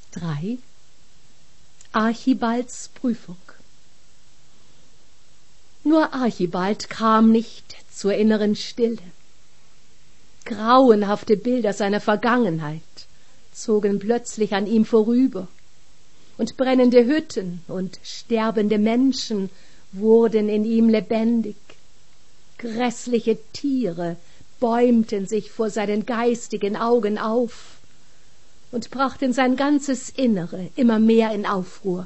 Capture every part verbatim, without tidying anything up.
drei Archibalds Prüfung. Nur Archibald kam nicht zur inneren Stille. Grauenhafte Bilder seiner Vergangenheit zogen plötzlich an ihm vorüber, und brennende Hütten und sterbende Menschen wurden in ihm lebendig. Grässliche Tiere bäumten sich vor seinen geistigen Augen auf und brachten sein ganzes Innere immer mehr in Aufruhr.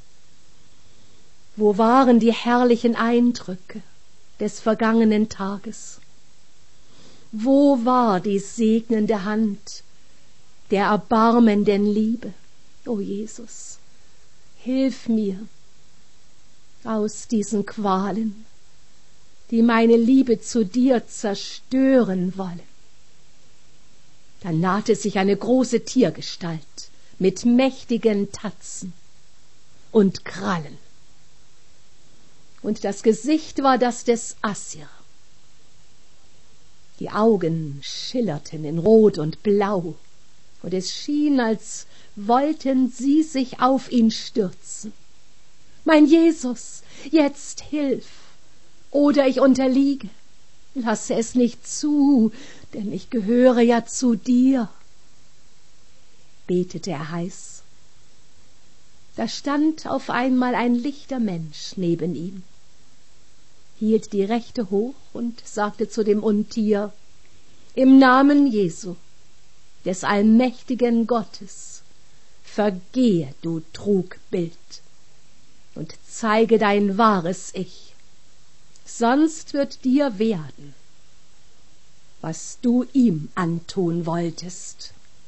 Wo waren die herrlichen Eindrücke des vergangenen Tages? Wo war die segnende Hand der erbarmenden Liebe? O Jesus, hilf mir aus diesen Qualen, die meine Liebe zu dir zerstören wollen. Da nahte sich eine große Tiergestalt mit mächtigen Tatzen und Krallen. Und das Gesicht war das des Assir. Die Augen schillerten in Rot und Blau, und es schien, als wollten sie sich auf ihn stürzen. Mein Jesus, jetzt hilf, oder ich unterliege. Lasse es nicht zu, denn ich gehöre ja zu dir, betete er heiß. Da stand auf einmal ein lichter Mensch neben ihm, hielt die Rechte hoch und sagte zu dem Untier: Im Namen Jesu, des allmächtigen Gottes, vergehe, du Trugbild, und zeige dein wahres Ich, sonst wird dir werden, was du ihm antun wolltest.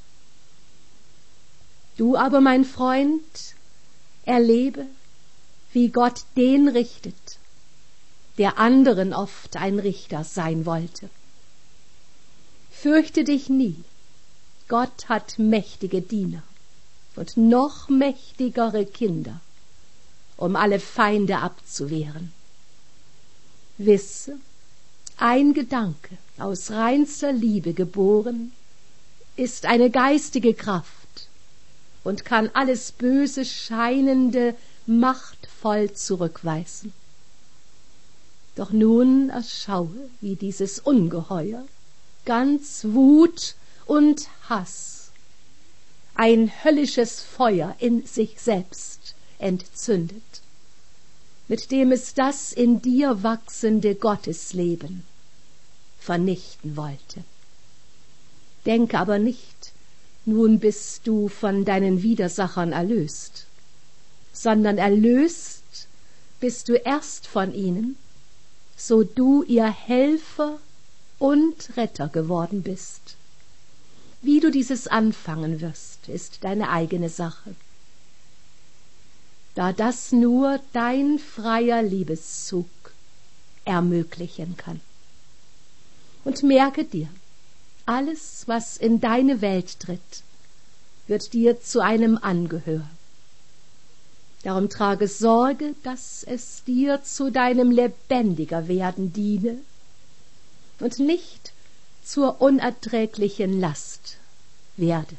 Du aber, mein Freund, erlebe, wie Gott den richtet, der anderen oft ein Richter sein wollte. Fürchte dich nie, Gott hat mächtige Diener und noch mächtigere Kinder, um alle Feinde abzuwehren. Wisse, ein Gedanke aus reinster Liebe geboren ist eine geistige Kraft und kann alles böse Scheinende machtvoll zurückweisen. Doch nun erschaue, wie dieses Ungeheuer ganz Wut und Hass ein höllisches Feuer in sich selbst entzündet, mit dem es das in dir wachsende Gottesleben vernichten wollte. Denke aber nicht, nun bist du von deinen Widersachern erlöst, sondern erlöst bist du erst von ihnen, so du ihr Helfer und Retter geworden bist. Wie du dieses anfangen wirst, ist deine eigene Sache, da das nur dein freier Liebeszug ermöglichen kann. Und merke dir, alles, was in deine Welt tritt, wird dir zu einem angehören. Darum trage Sorge, dass es dir zu deinem lebendiger Werden diene und nicht zur unerträglichen Last werde.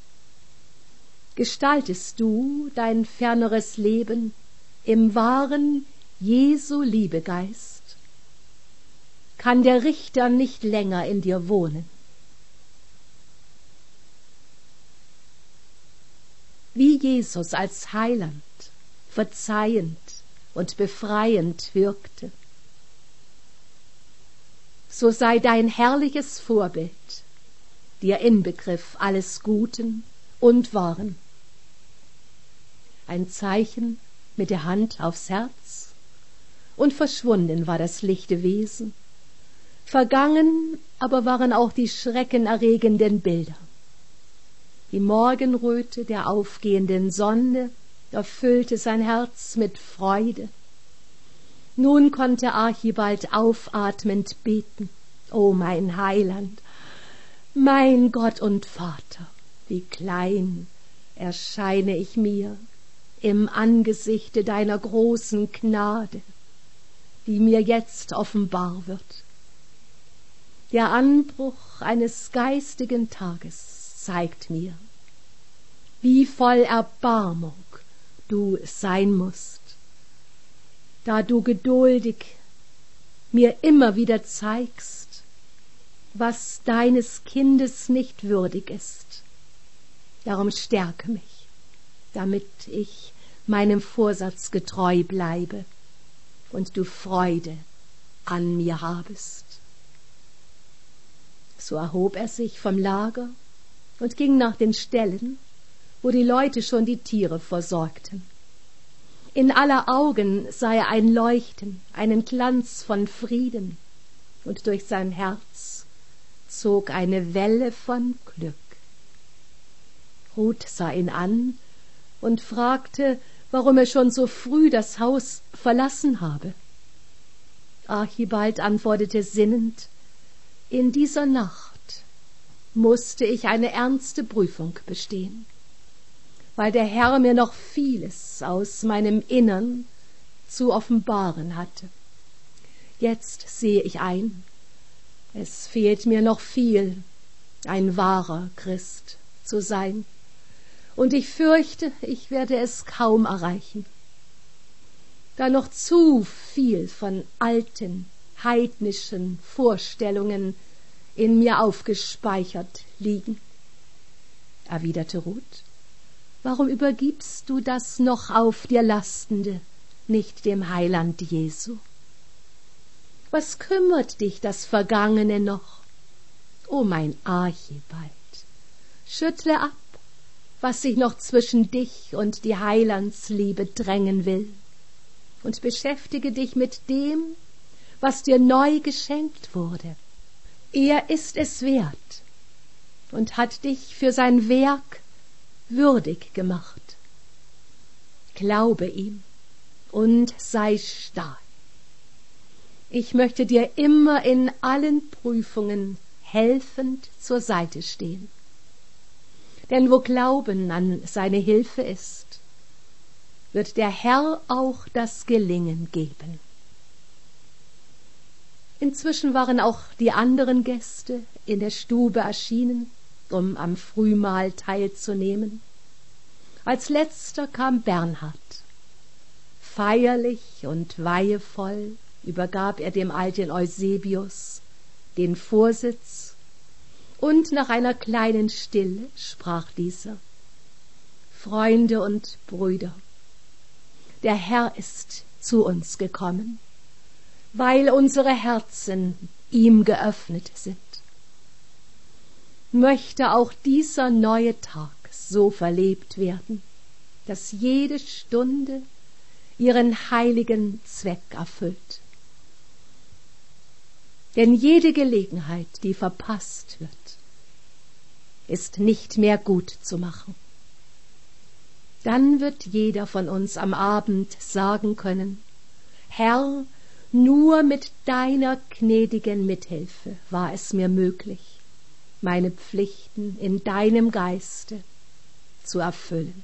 Gestaltest du dein ferneres Leben im wahren Jesu Liebegeist, kann der Richter nicht länger in dir wohnen. Wie Jesus als Heiland, verzeihend und befreiend wirkte, so sei dein herrliches Vorbild dir Inbegriff alles Guten und Wahren. Ein Zeichen mit der Hand aufs Herz, und verschwunden war das lichte Wesen, vergangen aber waren auch die schreckenerregenden Bilder. Die Morgenröte der aufgehenden Sonne erfüllte sein Herz mit Freude. Nun konnte Archibald aufatmend beten: O mein Heiland, mein Gott und Vater, wie klein erscheine ich mir im Angesichte deiner großen Gnade, die mir jetzt offenbar wird. Der Anbruch eines geistigen Tages zeigt mir, wie voll Erbarmung du sein musst, da du geduldig mir immer wieder zeigst, was deines Kindes nicht würdig ist. Darum stärke mich, damit ich meinem Vorsatz getreu bleibe und du Freude an mir habest. So erhob er sich vom Lager und ging nach den Ställen, wo die Leute schon die Tiere versorgten. In aller Augen sah er ein Leuchten, einen Glanz von Frieden, und durch sein Herz zog eine Welle von Glück. Ruth sah ihn an und fragte, warum er schon so früh das Haus verlassen habe. Archibald antwortete sinnend, in dieser Nacht musste ich eine ernste Prüfung bestehen, weil der Herr mir noch vieles aus meinem Innern zu offenbaren hatte. Jetzt sehe ich ein, es fehlt mir noch viel, ein wahrer Christ zu sein, und ich fürchte, ich werde es kaum erreichen, da noch zu viel von alten, heidnischen Vorstellungen in mir aufgespeichert liegen. Erwiderte Ruth, warum übergibst du das noch auf dir Lastende nicht dem Heiland Jesu? Was kümmert dich das Vergangene noch? O mein Archibald, schüttle ab, was sich noch zwischen dich und die Heilandsliebe drängen will, und beschäftige dich mit dem, was dir neu geschenkt wurde. Er ist es wert und hat dich für sein Werk würdig gemacht. Glaube ihm und sei stark. Ich möchte dir immer in allen Prüfungen helfend zur Seite stehen. Denn wo Glauben an seine Hilfe ist, wird der Herr auch das Gelingen geben. Inzwischen waren auch die anderen Gäste in der Stube erschienen, um am Frühmahl teilzunehmen. Als letzter kam Bernhard. Feierlich und weihevoll übergab er dem alten Eusebius den Vorsitz, und nach einer kleinen Stille sprach dieser: Freunde und Brüder, der Herr ist zu uns gekommen, weil unsere Herzen ihm geöffnet sind. Möchte auch dieser neue Tag so verlebt werden, dass jede Stunde ihren heiligen Zweck erfüllt. Denn jede Gelegenheit, die verpasst wird, ist nicht mehr gut zu machen. Dann wird jeder von uns am Abend sagen können: Herr, nur mit deiner gnädigen Mithilfe war es mir möglich, meine Pflichten in deinem Geiste zu erfüllen.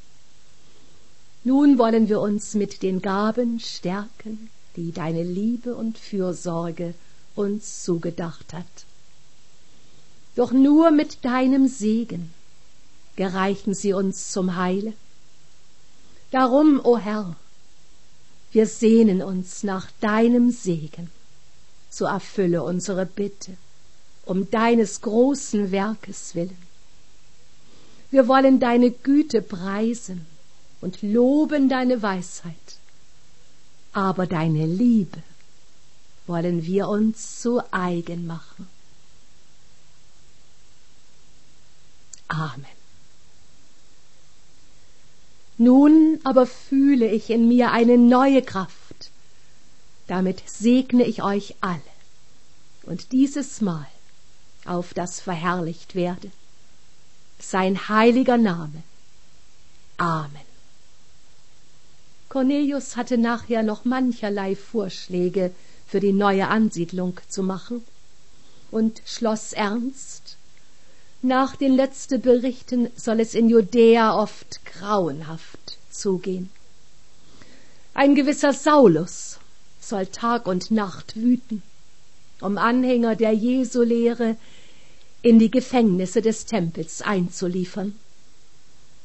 Nun wollen wir uns mit den Gaben stärken, die deine Liebe und Fürsorge uns zugedacht hat. Doch nur mit deinem Segen gereichen sie uns zum Heile. Darum, o Herr, wir sehnen uns nach deinem Segen, so erfülle unsere Bitte um deines großen Werkes willen. Wir wollen deine Güte preisen und loben deine Weisheit, aber deine Liebe wollen wir uns zu eigen machen. Amen. Nun aber fühle ich in mir eine neue Kraft. Damit segne ich euch alle und dieses Mal auf das verherrlicht werde sein heiliger Name. Amen. Cornelius hatte nachher noch mancherlei Vorschläge für die neue Ansiedlung zu machen und schloss ernst: Nach den letzten Berichten soll es in Judäa oft grauenhaft zugehen. Ein gewisser Saulus soll Tag und Nacht wüten, um Anhänger der Jesu-Lehre in die Gefängnisse des Tempels einzuliefern.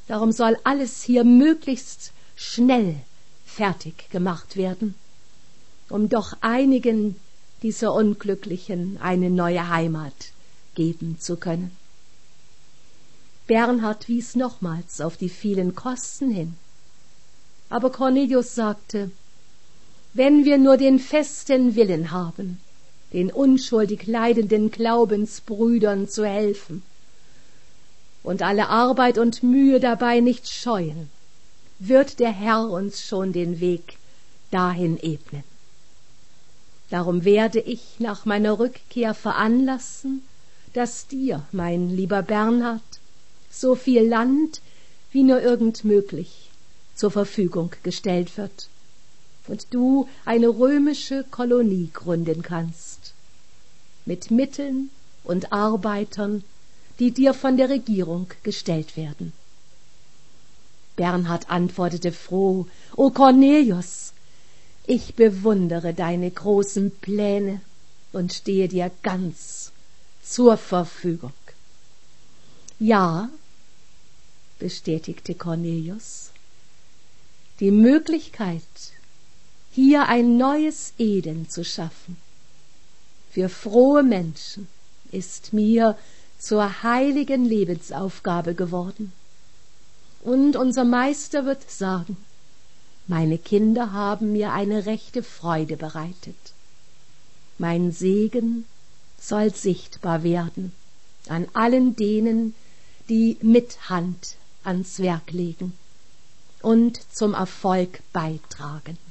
Darum soll alles hier möglichst schnell fertig gemacht werden, um doch einigen dieser Unglücklichen eine neue Heimat geben zu können. Bernhard wies nochmals auf die vielen Kosten hin. Aber Cornelius sagte, wenn wir nur den festen Willen haben, den unschuldig leidenden Glaubensbrüdern zu helfen und alle Arbeit und Mühe dabei nicht scheuen, wird der Herr uns schon den Weg dahin ebnen. Darum werde ich nach meiner Rückkehr veranlassen, dass dir, mein lieber Bernhard, so viel Land wie nur irgend möglich zur Verfügung gestellt wird und du eine römische Kolonie gründen kannst, mit Mitteln und Arbeitern, die dir von der Regierung gestellt werden. Bernhard antwortete froh, »O Cornelius, ich bewundere deine großen Pläne und stehe dir ganz zur Verfügung.« »Ja«, bestätigte Cornelius, »die Möglichkeit, hier ein neues Eden zu schaffen, für frohe Menschen, ist mir zur heiligen Lebensaufgabe geworden. Und unser Meister wird sagen, meine Kinder haben mir eine rechte Freude bereitet. Mein Segen soll sichtbar werden an allen denen, die mit Hand ans Werk legen und zum Erfolg beitragen.